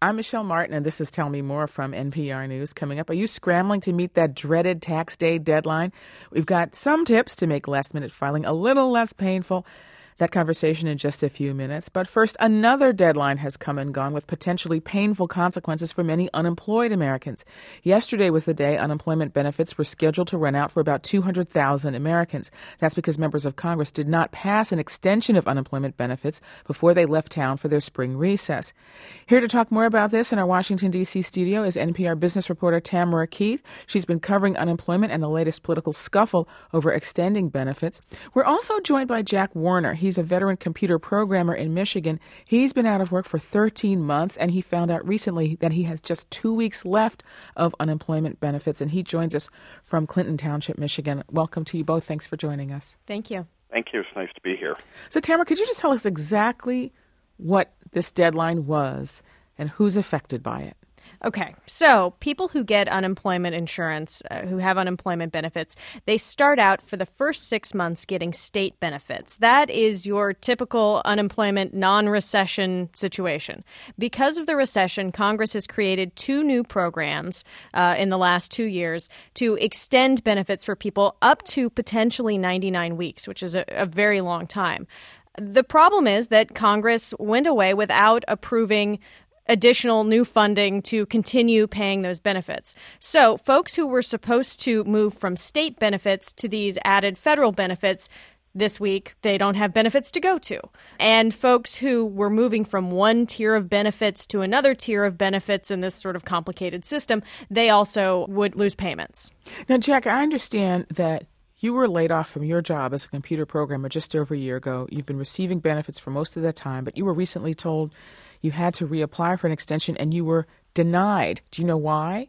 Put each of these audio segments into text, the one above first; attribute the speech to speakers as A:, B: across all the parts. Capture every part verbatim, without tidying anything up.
A: I'm Michelle Martin, and this is Tell Me More from N P R News. Coming up, are you scrambling to meet that dreaded tax day deadline? We've got some tips to make last-minute filing a little less painful. That conversation in just a few minutes. But first, another deadline has come and gone with potentially painful consequences for many unemployed Americans. Yesterday was the day unemployment benefits were scheduled to run out for about two hundred thousand Americans. That's because members of Congress did not pass an extension of unemployment benefits before they left town for their spring recess. Here to talk more about this in our Washington, D C studio is N P R business reporter Tamara Keith. She's been covering unemployment and the latest political scuffle over extending benefits. We're also joined by Jack Warner. He's a veteran computer programmer in Michigan. He's been out of work for thirteen months, and he found out recently that he has just two weeks left of unemployment benefits, and he joins us from Clinton Township, Michigan. Welcome to you both. Thanks for joining us.
B: Thank you.
C: Thank you. It's nice to be here.
A: So, Tamara, could you just tell us exactly what this deadline was and who's affected by it?
B: Okay, so people who get unemployment insurance, uh, who have unemployment benefits, they start out for the first six months getting state benefits. That is your typical unemployment non-recession situation. Because of the recession, Congress has created two new programs uh, in the last two years to extend benefits for people up to potentially ninety-nine weeks, which is a, a very long time. The problem is that Congress went away without approving additional new funding to continue paying those benefits. So folks who were supposed to move from state benefits to these added federal benefits this week, they don't have benefits to go to. And folks who were moving from one tier of benefits to another tier of benefits in this sort of complicated system, they also would lose payments.
A: Now, Jack, I understand that you were laid off from your job as a computer programmer just over a year ago. You've been receiving benefits for most of that time, but you were recently told you had to reapply for an extension and you were denied. Do you know why?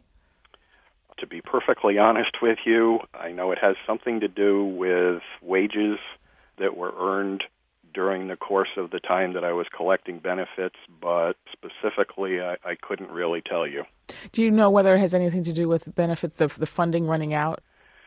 C: To be perfectly honest with you, I know it has something to do with wages that were earned during the course of the time that I was collecting benefits, but specifically I, I couldn't really tell you.
A: Do you know whether it has anything to do with benefits, the, the funding running out?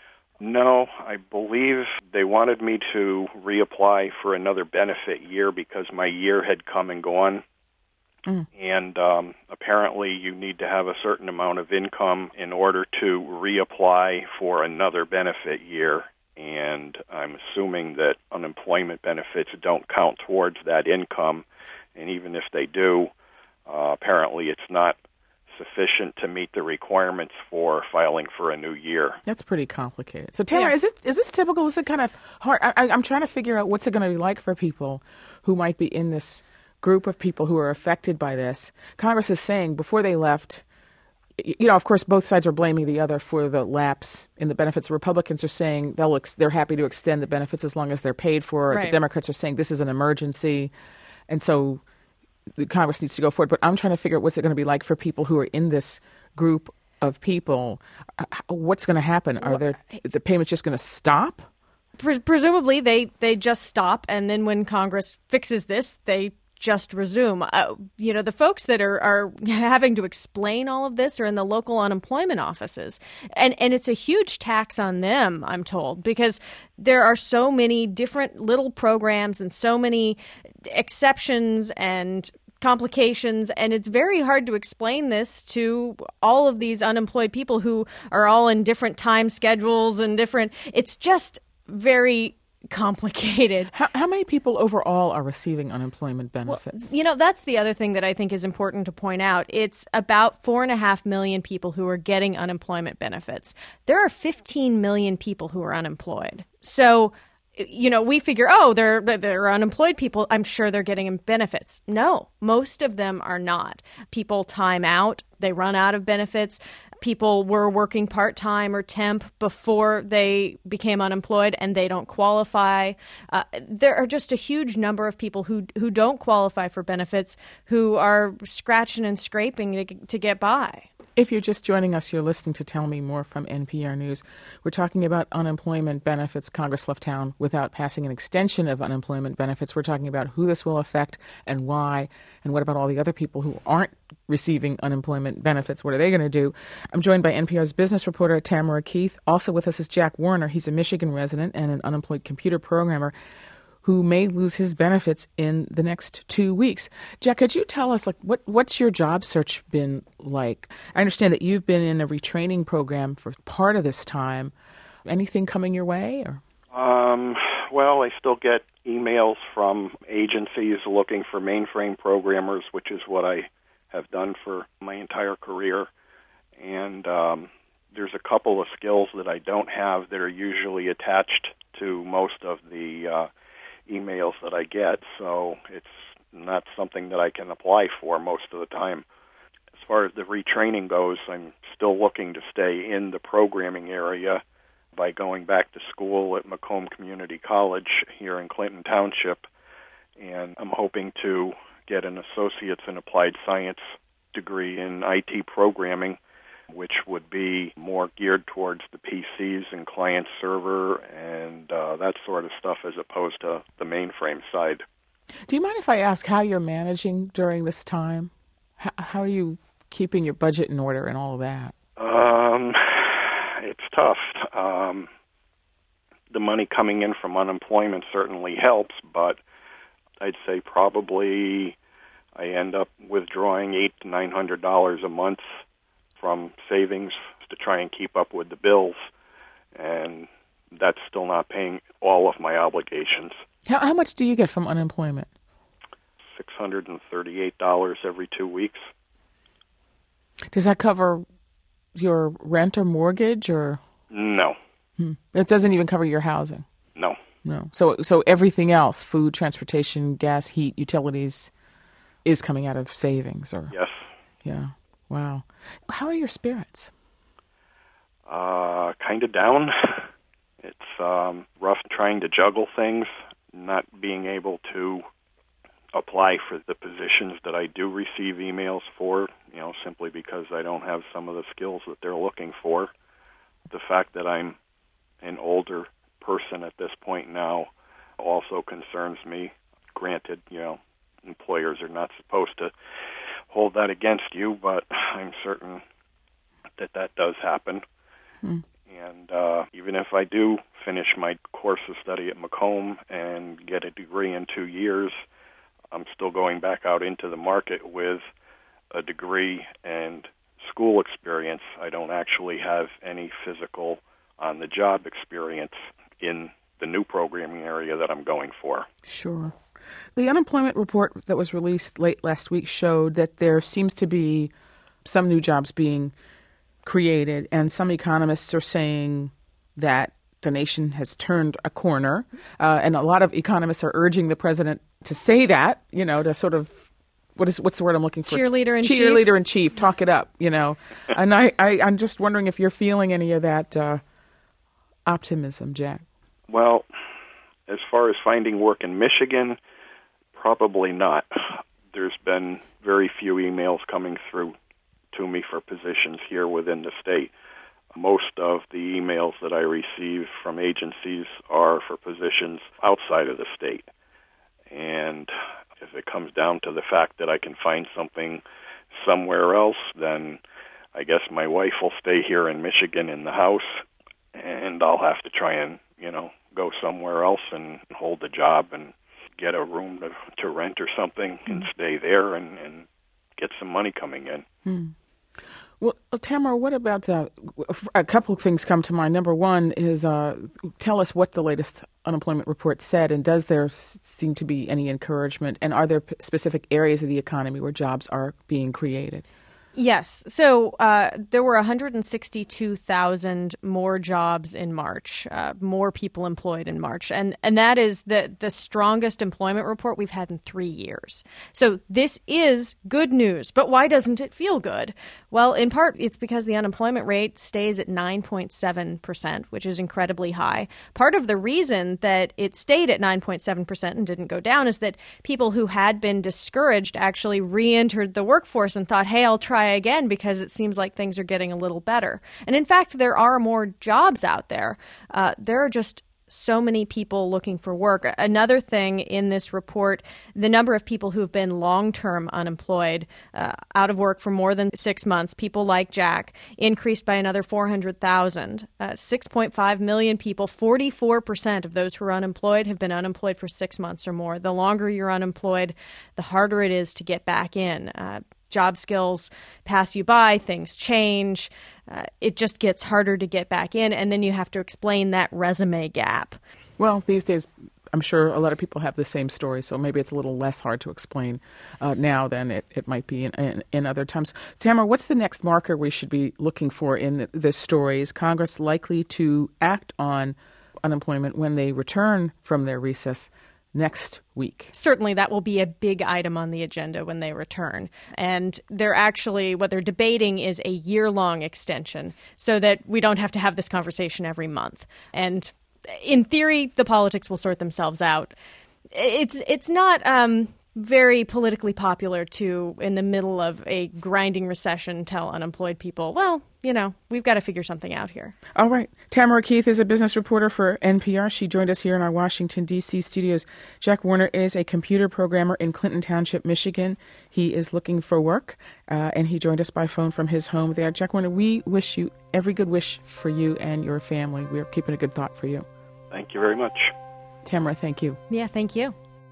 C: No, I believe they wanted me to reapply for another benefit year because my year had come and gone. Mm. And um, apparently you need to have a certain amount of income in order to reapply for another benefit year. And I'm assuming that unemployment benefits don't count towards that income. And even if they do, uh, apparently it's not sufficient to meet the requirements for filing for a new year.
A: That's pretty complicated. So, Taylor,
B: yeah.
A: is it is this typical? Is it kind of hard? I, I'm trying to figure out what's it going to be like for people who might be in this group of people who are affected by this. Congress is saying before they left, you know, of course, both sides are blaming the other for the lapse in the benefits. The Republicans are saying they'll ex- they're happy to extend the benefits as long as they're paid for.
B: Right.
A: The Democrats are saying this is an emergency, and so the Congress needs to go forward. But I'm trying to figure out what's it going to be like for people who are in this group of people. What's going to happen? Are there the payments just going to stop?
B: Pre- presumably, they they just stop, and then when Congress fixes this, they just resume. Uh, you know, the folks that are, are having to explain all of this are in the local unemployment offices. And, and it's a huge tax on them, I'm told, because there are so many different little programs and so many exceptions and complications, and it's very hard to explain this to all of these unemployed people who are all in different time schedules and different. It's just very complicated.
A: How, how many people overall are receiving unemployment benefits?
B: Well, you know, that's the other thing that I think is important to point out. It's about four and a half million people who are getting unemployment benefits. There are fifteen million people who are unemployed. So, you know, we figure, oh, they're, they're unemployed people. I'm sure they're getting benefits. No, most of them are not. People time out. They run out of benefits. People were working part-time or temp before they became unemployed and they don't qualify. Uh, there are just a huge number of people who who don't qualify for benefits who are scratching and scraping to, to get by.
A: If you're just joining us, you're listening to Tell Me More from N P R News. We're talking about unemployment benefits. Congress left town without passing an extension of unemployment benefits. We're talking about who this will affect and why, and what about all the other people who aren't receiving unemployment benefits? What are they going to do? I'm joined by N P R's business reporter, Tamara Keith. Also with us is Jack Warner. He's a Michigan resident and an unemployed computer programmer who may lose his benefits in the next two weeks. Jack, could you tell us, like, what what's your job search been like? I understand that you've been in a retraining program for part of this time. Anything coming your way? Or?
C: Um, well, I still get emails from agencies looking for mainframe programmers, which is what I have done for my entire career. And um, there's a couple of skills that I don't have that are usually attached to most of the uh, emails that I get, so it's not something that I can apply for most of the time. As far as the retraining goes, I'm still looking to stay in the programming area by going back to school at Macomb Community College here in Clinton Township, and I'm hoping to get an associate's in applied science degree in I T programming, which would be more geared towards the P Cs and client server and uh, that sort of stuff as opposed to the mainframe side.
A: Do you mind if I ask how you're managing during this time? How, how are you keeping your budget in order and all of that?
C: Um, it's tough. Um, the money coming in from unemployment certainly helps, but I'd say probably I end up withdrawing eight to nine hundred dollars a month from savings to try and keep up with the bills, and that's still not paying all of my obligations.
A: How, how much do you get from unemployment?
C: six hundred thirty-eight dollars every two weeks.
A: Does that cover your rent or mortgage, or?
C: No.
A: Hmm. It doesn't even cover your housing?
C: No.
A: No. So, so everything else, food, transportation, gas, heat, utilities, is coming out of savings, or?
C: Yes.
A: Yeah. Wow. How are your spirits?
C: Uh, kind of down. It's um, rough trying to juggle things, not being able to apply for the positions that I do receive emails for, you know, simply because I don't have some of the skills that they're looking for. The fact that I'm an older person at this point now also concerns me. Granted, you know, employers are not supposed to hold that against you, but I'm certain that that does happen. Hmm. And uh, even if I do finish my course of study at Macomb and get a degree in two years, I'm still going back out into the market with a degree and school experience. I don't actually have any physical on-the-job experience in the new programming area that I'm going for.
A: Sure. The unemployment report that was released late last week showed that there seems to be some new jobs being created, and some economists are saying that the nation has turned a corner, uh, and a lot of economists are urging the president to say that, you know, to sort of, what is what's the word I'm looking for?
B: Cheerleader in chief.
A: Cheerleader in chief, talk it up, you know. And I, I, I'm just wondering if you're feeling any of that uh, optimism, Jack.
C: Well, as far as finding work in Michigan, probably not. There's been very few emails coming through to me for positions here within the state. Most of the emails that I receive from agencies are for positions outside of the state. And if it comes down to the fact that I can find something somewhere else, then I guess my wife will stay here in Michigan in the house, and I'll have to try and, you know, go somewhere else and hold the job and get a room to, to rent or something and stay there and, and get some money coming in.
A: Hmm. Well, Tamara, what about uh, a couple of things come to mind. Number one is uh, tell us what the latest unemployment report said, and does there seem to be any encouragement, and are there p- specific areas of the economy where jobs are being created?
B: Yes. So uh, there were one hundred sixty-two thousand more jobs in March, uh, more people employed in March. And and that is the, the strongest employment report we've had in three years. So this is good news. But why doesn't it feel good? Well, in part, it's because the unemployment rate stays at nine point seven percent, which is incredibly high. Part of the reason that it stayed at nine point seven percent and didn't go down is that people who had been discouraged actually re-entered the workforce and thought, hey, I'll try again because it seems like things are getting a little better. And in fact, there are more jobs out there. Uh, there are just so many people looking for work. Another thing in this report, the number of people who have been long-term unemployed, uh, out of work for more than six months, people like Jack, increased by another four hundred thousand. Uh, six point five million people, forty-four percent of those who are unemployed have been unemployed for six months or more. The longer you're unemployed, the harder it is to get back in. Uh, Job skills pass you by, things change, uh, it just gets harder to get back in, and then you have to explain that resume gap.
A: Well, these days, I'm sure a lot of people have the same story, so maybe it's a little less hard to explain uh, now than it, it might be in, in, in other times. Tamara, what's the next marker we should be looking for in this story? Is Congress likely to act on unemployment when they return from their recess next week?
B: Certainly that will be a big item on the agenda when they return. And they're actually, what they're debating is a year-long extension so that we don't have to have this conversation every month. And in theory, the politics will sort themselves out. It's it's not um, very politically popular to, in the middle of a grinding recession, tell unemployed people, well, you know, we've got to figure something out here.
A: All right. Tamara Keith is a business reporter for N P R. She joined us here in our Washington, D C studios. Jack Warner is a computer programmer in Clinton Township, Michigan. He is looking for work, uh, and he joined us by phone from his home there. Jack Warner, we wish you every good wish for you and your family. We're keeping a good thought for you.
C: Thank you very much.
A: Tamara, thank you.
B: Yeah, thank you.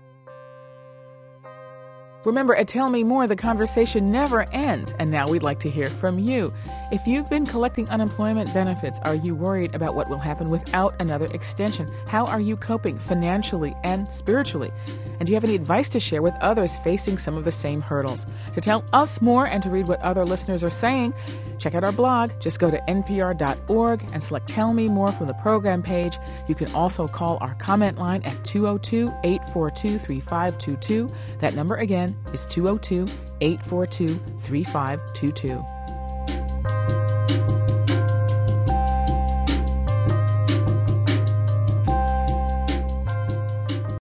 A: Remember, at Tell Me More, the conversation never ends, and now we'd like to hear from you. If you've been collecting unemployment benefits, are you worried about what will happen without another extension? How are you coping financially and spiritually? And do you have any advice to share with others facing some of the same hurdles? To tell us more and to read what other listeners are saying, check out our blog. Just go to N P R dot org and select Tell Me More from the program page. You can also call our comment line at two oh two, eight four two, three five two two. That number again is two oh two, eight four two, three five two two.